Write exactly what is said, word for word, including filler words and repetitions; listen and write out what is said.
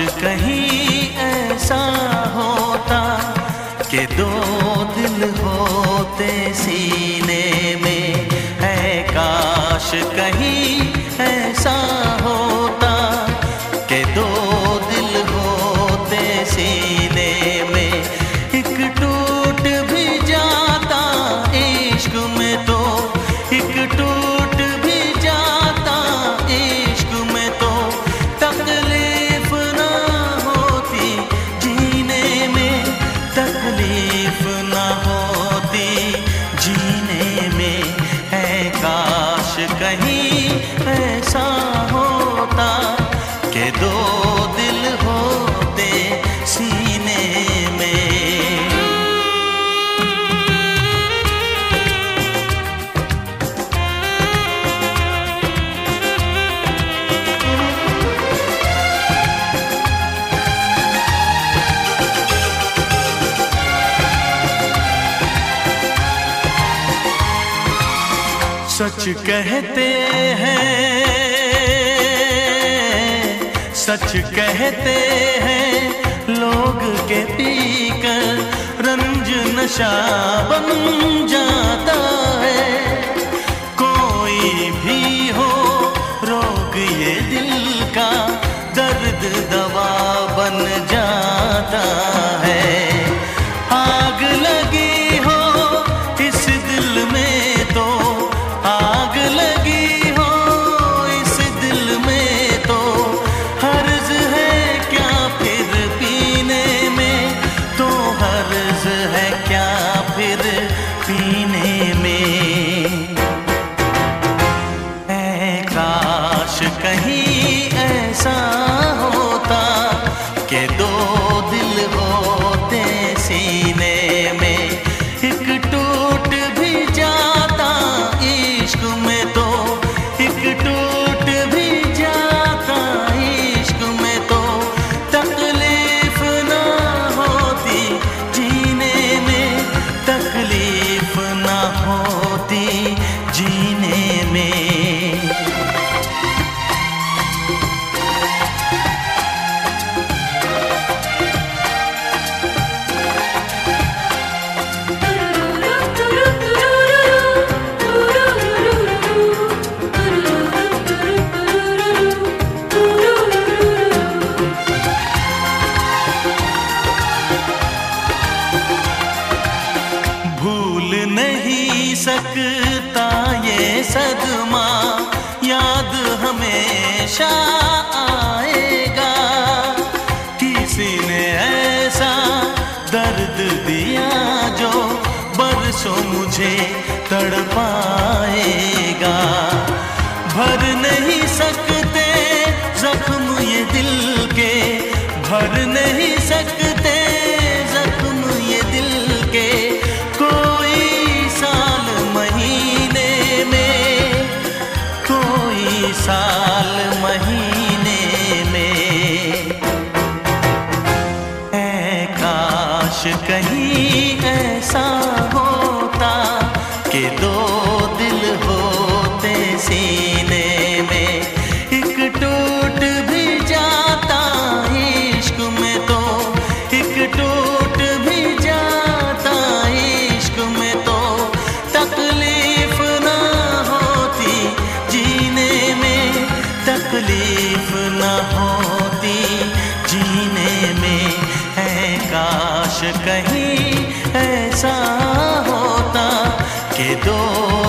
कहीं ऐसा होता कि दो दिल होते सीने में, है काश कहीं ऐसा होता कि दो दिल होते सीने में। एक टूट भी जाता इश्क में तो, एक टूट भी जाता इश्क में तो, तकलीफ ना होती जीने में, तकलीफ ना होती जीने में। है काश कहीं ऐसा होता कि दो दिल होते सीने में। सच कहते हैं, सच कहते हैं लोग के पीकर रंज नशा बन जाता है। कोई भी हो रोग ये दिल का, दर्द दवा बन जाता है। आग लगी हो इस दिल में तो, आग लगी हो इस दिल में तो, हर्ज है क्या फिर पीने में, तो हर्ज है क्या फिर पीने में। ऐ काश कहीं ऐसा होता कि दो दिल होते सीने में। एक टूट भी जाता इश्क में तो, एक टूट भी जाता इश्क में तो, तकलीफ ना होती जीने में, तकलीफ ना होती जीने में। भूल नहीं सकता ये सदमा, याद हमेशा आएगा। किसी ने ऐसा दर्द दिया जो बरसों मुझे तड़पाएगा। भर नहीं सकते जख्म ये दिल के, भर नहीं सकते जख्म ये दिल के, कोई साल महीने में, कोई साल महीने में। ऐ काश कहीं ऐसा होता कि दो दिल होते सीने में। एक टूट भी जाता इश्क में तो, एक टूट भी जाता इश्क में तो, तकलीफ ना होती जीने में, तकलीफ ना होती जीने में। है काश कहीं ऐसा होता कि दो